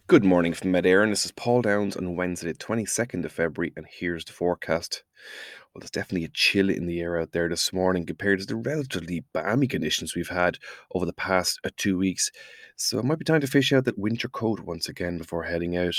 Good morning from Midair, and this is Paul Downs on Wednesday, the 22nd of February, and here's the forecast. Well, there's definitely a chill in the air out there this morning compared to the relatively balmy conditions we've had over the past 2 weeks. So it might be time to fish out that winter coat once again before heading out.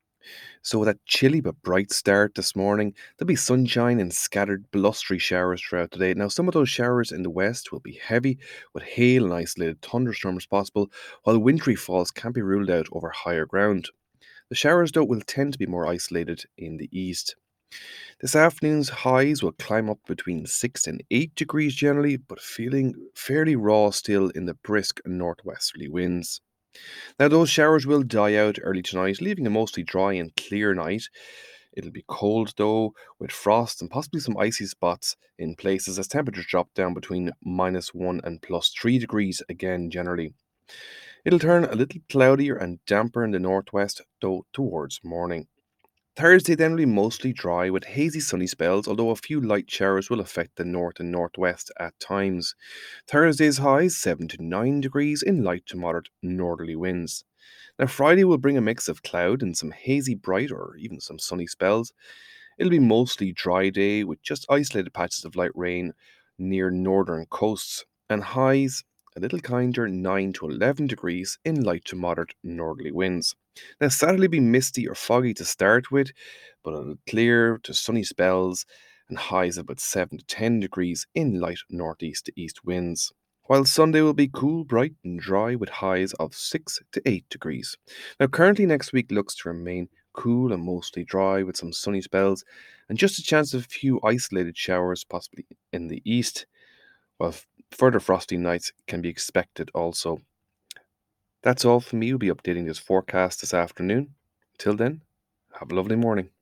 So with that chilly but bright start this morning, there'll be sunshine and scattered blustery showers throughout the day. Now, some of those showers in the west will be heavy, with hail and isolated thunderstorms possible, while wintry falls can't be ruled out over higher ground. The showers, though, will tend to be more isolated in the east. This afternoon's highs will climb up between 6 and 8 degrees generally, but feeling fairly raw still in the brisk northwesterly winds. Now, those showers will die out early tonight, leaving a mostly dry and clear night. It'll be cold, though, with frost and possibly some icy spots in places as temperatures drop down between -1 and +3 degrees again generally. It'll turn a little cloudier and damper in the northwest, though, towards morning. Thursday then will be mostly dry with hazy sunny spells, although a few light showers will affect the north and northwest at times. Thursday's highs 7 to 9 degrees in light to moderate northerly winds. Now, Friday will bring a mix of cloud and some hazy bright or even some sunny spells. It'll be mostly dry day with just isolated patches of light rain near northern coasts, and highs a little kinder 9 to 11 degrees in light to moderate northerly winds. Now, Saturday will be misty or foggy to start with, but it'll clear to sunny spells and highs of about 7 to 10 degrees in light northeast to east winds. While Sunday will be cool, bright, and dry with highs of 6 to 8 degrees. Now, currently next week looks to remain cool and mostly dry with some sunny spells and just a chance of a few isolated showers, possibly in the east, while further frosty nights can be expected also. That's all from me. We'll be updating this forecast this afternoon. Till then, have a lovely morning.